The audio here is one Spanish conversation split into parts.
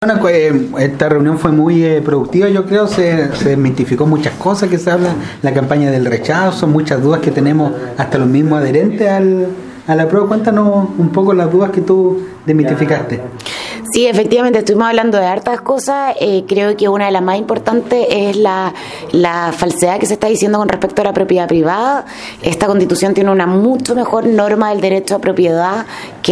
Bueno, esta reunión fue muy productiva, yo creo, se desmitificó muchas cosas que se habla, la campaña del rechazo, muchas dudas que tenemos hasta los mismos adherentes a la prueba. Cuéntanos un poco las dudas que tú desmitificaste. Sí, efectivamente, estuvimos hablando de hartas cosas. Creo que una de las más importantes es la falsedad que se está diciendo con respecto a la propiedad privada. Esta Constitución tiene una mucho mejor norma del derecho a propiedad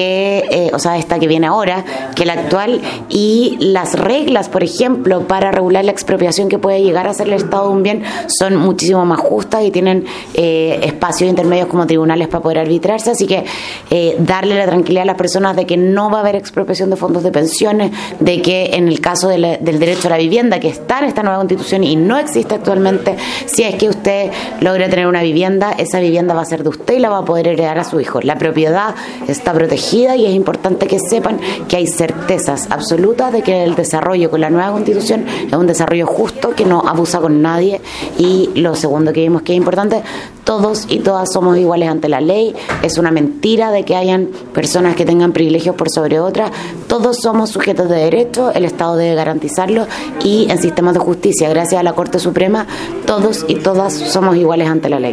que, esta que viene ahora, que la actual, y las reglas, por ejemplo, para regular la expropiación que puede llegar a ser el Estado de un bien son muchísimo más justas y tienen espacios intermedios como tribunales para poder arbitrarse, así que darle la tranquilidad a las personas de que no va a haber expropiación de fondos de pensiones, de que en el caso del derecho a la vivienda, que está en esta nueva Constitución y no existe actualmente, si es que usted logra tener una vivienda, esa vivienda va a ser de usted y la va a poder heredar a su hijo. La propiedad está protegida y es importante que sepan que hay certezas absolutas de que el desarrollo con la nueva Constitución es un desarrollo justo, que no abusa con nadie. Y lo segundo que vimos que es importante, todos y todas somos iguales ante la ley. Es una mentira de que hayan personas que tengan privilegios por sobre otras. Todos somos sujetos de derecho, el Estado debe garantizarlo, y en sistemas de justicia, gracias a la Corte Suprema, todos y todas somos iguales ante la ley.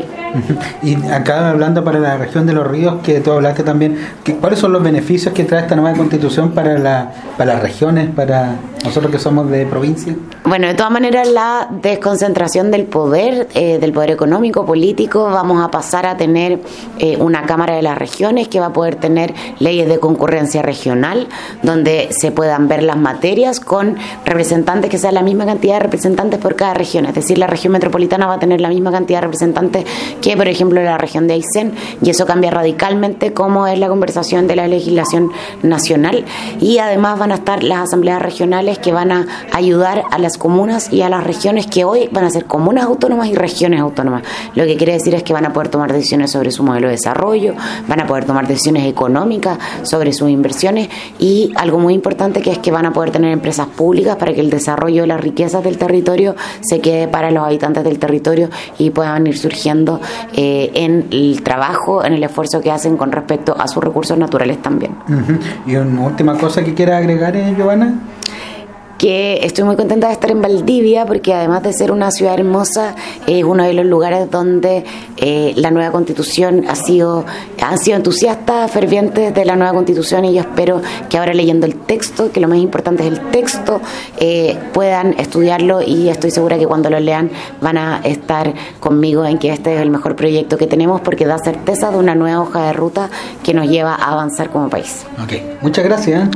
Y acá hablando para la región de Los Ríos, que tú hablaste también, ¿cuáles son los beneficios que trae esta nueva Constitución para las regiones, para nosotros que somos de provincia? Bueno, de todas maneras, la desconcentración del poder económico, político, vamos a pasar a tener una Cámara de las Regiones que va a poder tener leyes de concurrencia regional, donde se puedan ver las materias con representantes que sean la misma cantidad de representantes por cada región. Es decir, la región metropolitana va a tener la misma cantidad de representantes que, por ejemplo, la región de Aysén, y eso cambia radicalmente cómo es la conversación de la legislación nacional. Y además van a estar las asambleas regionales que van a ayudar a las comunas y a las regiones que hoy van a ser comunas autónomas y regiones autónomas. Lo que quiere decir es que van a poder tomar decisiones sobre su modelo de desarrollo, van a poder tomar decisiones económicas sobre sus inversiones, y algo muy importante que es que van a poder tener empresas públicas para que el desarrollo de las riquezas del territorio se quede para los habitantes del territorio y puedan ir surgiendo en el trabajo, en el esfuerzo que hacen con respecto a sus recursos naturales también. Uh-huh. Y una última cosa que quieras agregar, Giovanna. Que estoy muy contenta de estar en Valdivia, porque además de ser una ciudad hermosa, es uno de los lugares donde la nueva Constitución han sido entusiastas, fervientes de la nueva Constitución, y yo espero que ahora, leyendo el texto, que lo más importante es el texto, puedan estudiarlo, y estoy segura que cuando lo lean van a estar conmigo en que este es el mejor proyecto que tenemos, porque da certeza de una nueva hoja de ruta que nos lleva a avanzar como país. Okay. Muchas gracias.